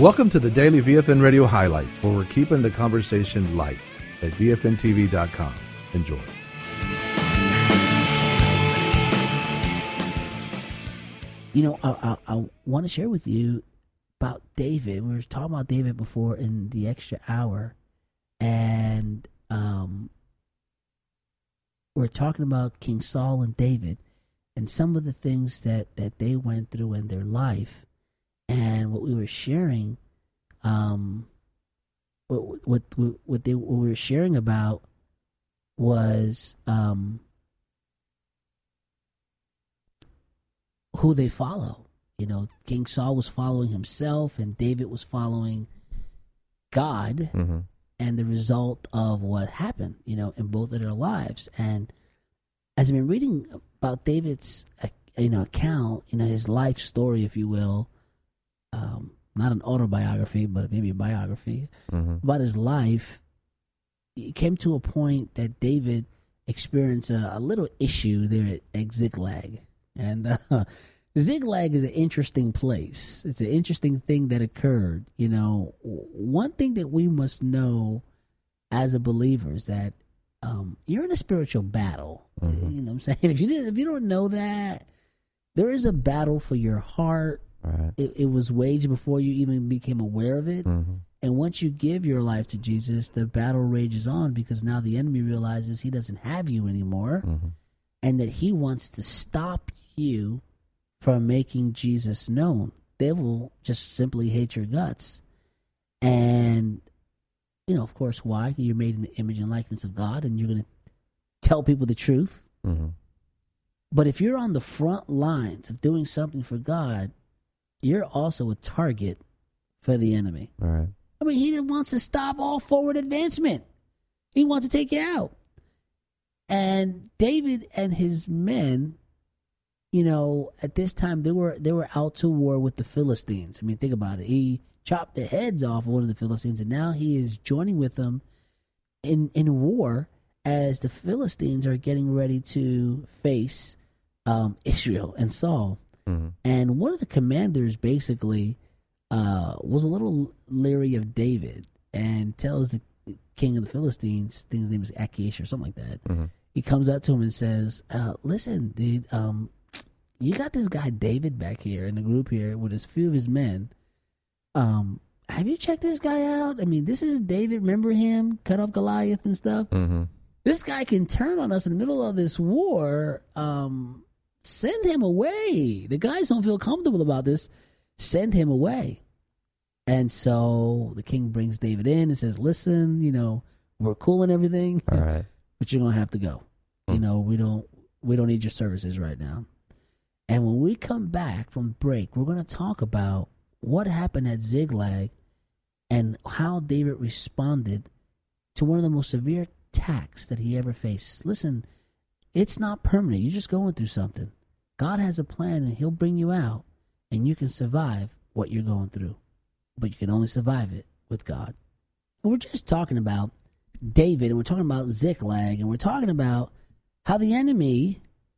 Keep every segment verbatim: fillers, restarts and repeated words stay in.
Welcome to the Daily V F N Radio Highlights, where we're keeping the conversation light at V F N T V dot com. Enjoy. You know, I, I, I want to share with you about David. We were talking about David before in the extra hour, and um, we're talking about King Saul and David and some of the things that, that they went through in their life. And what we were sharing, um, what what what, they, what we were sharing about was um, who they follow. You know, King Saul was following himself, and David was following God, mm-hmm. and the result of what happened, you know, in both of their lives. And as I've been reading about David's, you know, account, you know, his life story, if you will. Um, not an autobiography, but maybe a biography mm-hmm. about his life. It came to a point that David experienced a, a little issue there at, at Ziklag. And uh, Ziklag is an interesting place. It's an interesting thing that occurred. You know, one thing that we must know as a believer is that um, you're in a spiritual battle. Mm-hmm. You know what I'm saying? If you didn't, if you don't know that, there is a battle for your heart. Right. It, it was waged before you even became aware of it. Mm-hmm. And once you give your life to Jesus, the battle rages on, because now the enemy realizes he doesn't have you anymore, mm-hmm. and that he wants to stop you from making Jesus known. They will just simply hate your guts. And, you know, of course, why? You're made in the image and likeness of God, and you're going to tell people the truth. Mm-hmm. But if you're on the front lines of doing something for God, you're also a target for the enemy. All right. I mean, he wants to stop all forward advancement. He wants to take you out. And David and his men, you know, at this time, they were they were out to war with the Philistines. I mean, think about it. He chopped the heads off of one of the Philistines, and now he is joining with them in, in war as the Philistines are getting ready to face um, Israel and Saul. Mm-hmm. And one of the commanders basically uh, was a little leery of David and tells the king of the Philistines, I think his name is Achish or something like that. Mm-hmm. He comes up to him and says, uh, listen, dude, um, you got this guy David back here in the group here with a few of his men. Um, have you checked this guy out? I mean, this is David. Remember him? Cut off Goliath and stuff. Mm-hmm. This guy can turn on us in the middle of this war. Um Send him away. The guys don't feel comfortable about this. Send him away. And so the king brings David in and says, listen, you know, we're cool and everything, all right, but you're going to have to go. Mm. You know, we don't we don't need your services right now. And when we come back from break, we're going to talk about what happened at Ziklag and how David responded to one of the most severe attacks that he ever faced. Listen, it's not permanent. You're just going through something. God has a plan, and he'll bring you out, and you can survive what you're going through. But you can only survive it with God. And we're just talking about David, and we're talking about Ziklag, and we're talking about how the enemy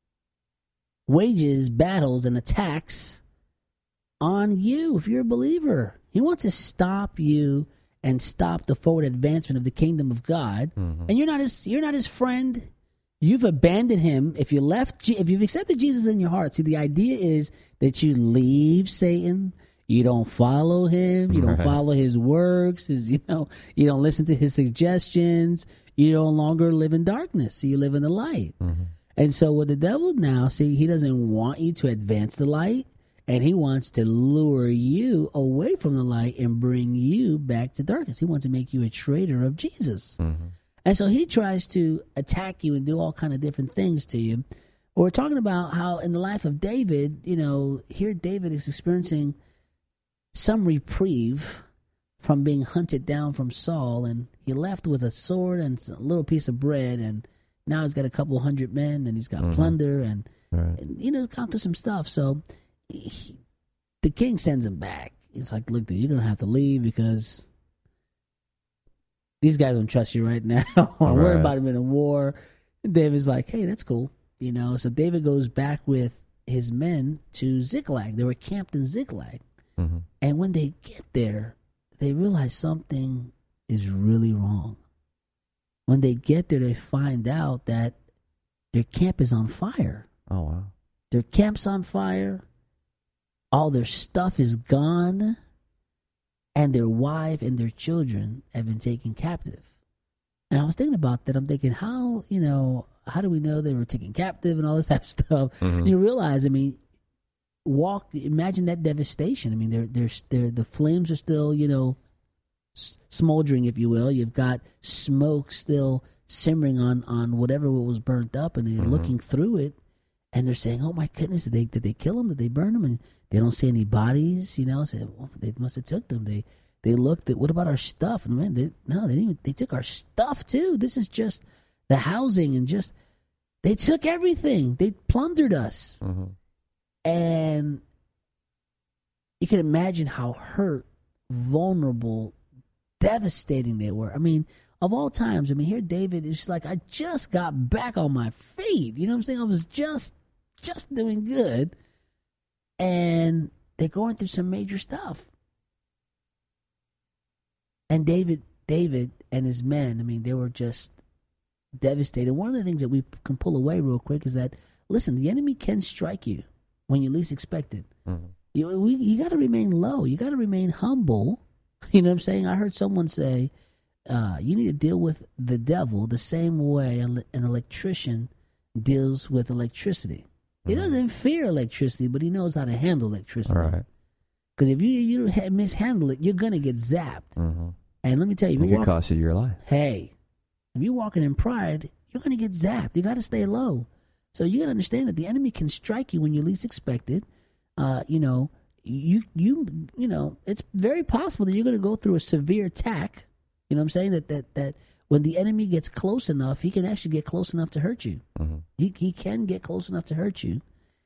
wages battles and attacks on you if you're a believer. He wants to stop you and stop the forward advancement of the kingdom of God. Mm-hmm. And you're not his, you're not his friend. You've abandoned him. If you left, if you've accepted Jesus in your heart, see, the idea is that you leave Satan. You don't follow him. You don't right. follow his works. His, you know, you don't listen to his suggestions. You no longer live in darkness. So you live in the light. Mm-hmm. And so with the devil now, see, he doesn't want you to advance the light, and he wants to lure you away from the light and bring you back to darkness. He wants to make you a traitor of Jesus. Mm-hmm. And so he tries to attack you and do all kind of different things to you. We're talking about how in the life of David, you know, here David is experiencing some reprieve from being hunted down from Saul, and he left with a sword and a little piece of bread, and now he's got a couple hundred men, and he's got mm-hmm. plunder, and, right. and, you know, he's gone through some stuff. So he, the king sends him back. He's like, look, dude, you're going to have to leave because these guys don't trust you right now. I'm right. worried about him in a war. And David's like, hey, that's cool. You know, so David goes back with his men to Ziklag. They were camped in Ziklag. Mm-hmm. And when they get there, they realize something is really wrong. When they get there, they find out that their camp is on fire. Oh, wow. Their camp's on fire. All their stuff is gone. And their wife and their children have been taken captive. And I was thinking about that. I'm thinking, how, you know, how do we know they were taken captive and all this type of stuff? Mm-hmm. You realize, I mean, walk, imagine that devastation. I mean, they're, they're, they're, the flames are still, you know, smoldering, if you will. You've got smoke still simmering on, on whatever was burnt up, and they're mm-hmm. looking through it, and they're saying, "Oh my goodness, did they did they kill them? Did they burn them?" And they don't see any bodies. You know, say, well, they must have took them. They they looked at, what about our stuff? And man, they, no, they didn't even, they took our stuff too. This is just the housing, and just they took everything. They plundered us, mm-hmm. and you can imagine how hurt, vulnerable, devastating they were. I mean, of all times, I mean, here David is like, I just got back on my feet. You know what I'm saying? I was just, just doing good. And they're going through some major stuff. And David, David and his men, I mean, they were just devastated. One of the things that we can pull away real quick is that, listen, the enemy can strike you when you least expect it. Mm-hmm. You, we, you got to remain low. You got to remain humble. You know what I'm saying? I heard someone say, uh, you need to deal with the devil the same way an electrician deals with electricity. He mm-hmm. doesn't fear electricity, but he knows how to handle electricity. All right. Because if you, you mishandle it, you're going to get zapped. Mm-hmm. And let me tell you, it could cost you your life. Hey, if you're walking in pride, you're going to get zapped. You got to stay low. So you got to understand that the enemy can strike you when you least expect it. Uh, you know, you you you know, it's very possible that you're going to go through a severe attack. You know what I'm saying? That that that when the enemy gets close enough, he can actually get close enough to hurt you. Mm-hmm. He he can get close enough to hurt you.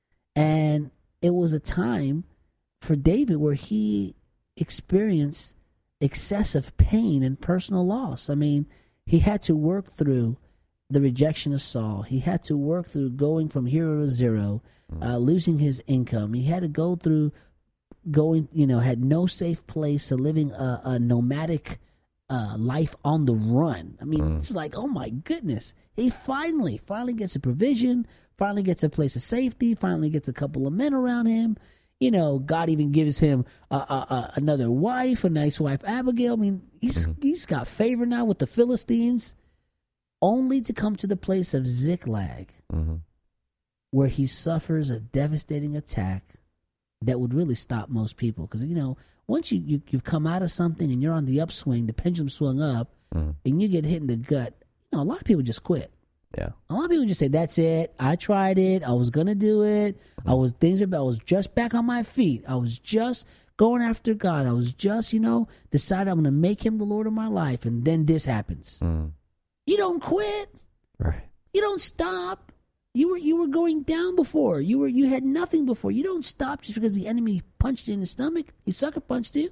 And it was a time for David where he experienced excessive pain and personal loss. I mean, he had to work through the rejection of Saul. He had to work through going from hero to zero, mm-hmm. uh, losing his income. He had to go through going, you know, had no safe place, to living a, a nomadic uh, life on the run. I mean, mm. it's like, oh my goodness. He finally, finally gets a provision, finally gets a place of safety, finally gets a couple of men around him. You know, God even gives him uh, uh, uh, another wife, a nice wife, Abigail. I mean, he's mm-hmm. he's got favor now with the Philistines, only to come to the place of Ziklag, mm-hmm. where he suffers a devastating attack that would really stop most people. Because, you know, once you, you, you've come out of something and you're on the upswing, the pendulum swung up, mm-hmm. and you get hit in the gut, you know, a lot of people just quit. Yeah. A lot of people just say, that's it. I tried it. I was going to do it. Mm-hmm. I was, things are, I was just back on my feet. I was just going after God. I was just, you know, decided I'm going to make him the Lord of my life. And then this happens. Mm. You don't quit. Right. You don't stop. You were you were going down before. You were you had nothing before. You don't stop just because the enemy punched you in the stomach. He sucker punched you.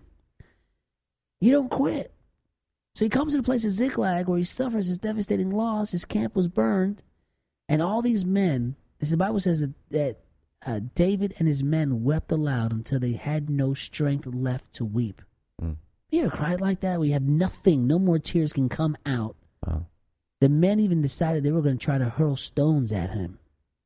You don't quit. So he comes to the place of Ziklag where he suffers his devastating loss. His camp was burned, and all these men. The Bible says that, that uh, David and his men wept aloud until they had no strength left to weep. Mm. You ever cried like that? Where you have nothing, no more tears can come out. Wow. The men even decided they were going to try to hurl stones at him.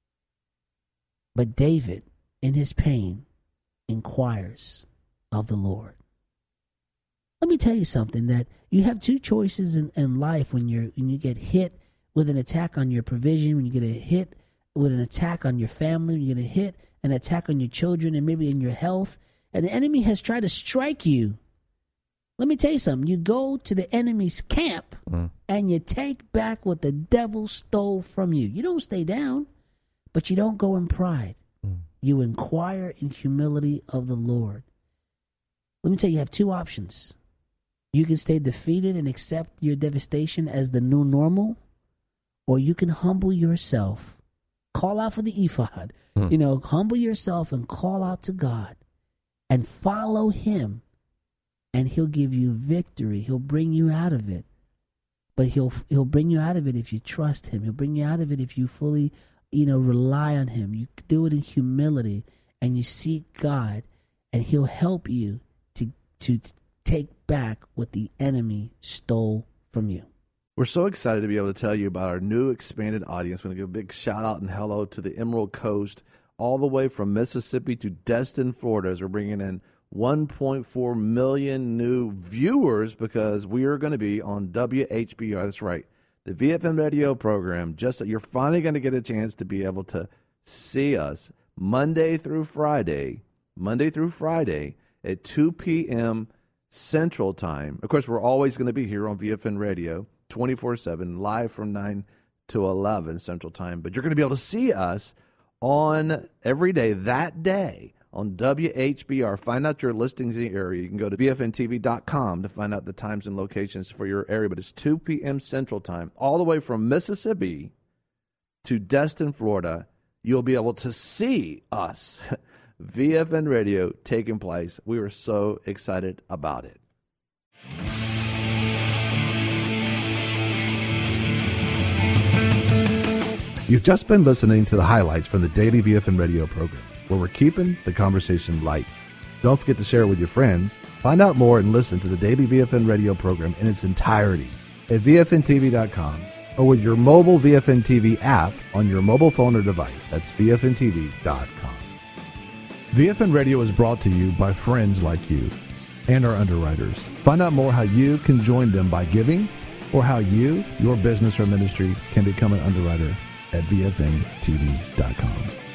But David, in his pain, inquires of the Lord. Let me tell you something, that you have two choices in, in life when you're when you get hit with an attack on your provision, when you get a hit with an attack on your family, when you get a hit, an attack on your children, and maybe in your health, and the enemy has tried to strike you. Let me tell you something. You go to the enemy's camp mm. and you take back what the devil stole from you. You don't stay down, but you don't go in pride. Mm. You inquire in humility of the Lord. Let me tell you, you have two options. You can stay defeated and accept your devastation as the new normal, or you can humble yourself, call out for the ephod, mm. you know, humble yourself and call out to God and follow him. And he'll give you victory. He'll bring you out of it. But he'll he'll bring you out of it if you trust him. He'll bring you out of it if you fully, you know, rely on him. You do it in humility and you seek God. and he'll help you to to take back what the enemy stole from you. We're so excited to be able to tell you about our new expanded audience. We're going to give a big shout out and hello to the Emerald Coast, all the way from Mississippi to Destin, Florida, as we're bringing in one point four million new viewers because we are going to be on W H B R. That's right, the V F M radio program. Just you're finally going to get a chance to be able to see us Monday through Friday, Monday through Friday at two p.m. Central Time. Of course, we're always going to be here on V F N Radio twenty-four seven, live from nine to eleven Central Time. But you're going to be able to see us on every day that day on W H B R. Find out your listings in the area. You can go to V F N T V dot com to find out the times and locations for your area. But it's two p.m. Central Time, all the way from Mississippi to Destin, Florida. You'll be able to see us, V F N Radio, taking place. We are so excited about it. You've just been listening to the highlights from the daily V F N Radio program, where we're keeping the conversation light. Don't forget to share it with your friends. Find out more and listen to the daily V F N Radio program in its entirety at V F N T V dot com or with your mobile V F N T V app on your mobile phone or device. That's V F N T V dot com. V F N Radio is brought to you by friends like you and our underwriters. Find out more how you can join them by giving or how you, your business or ministry, can become an underwriter at V F N T V dot com.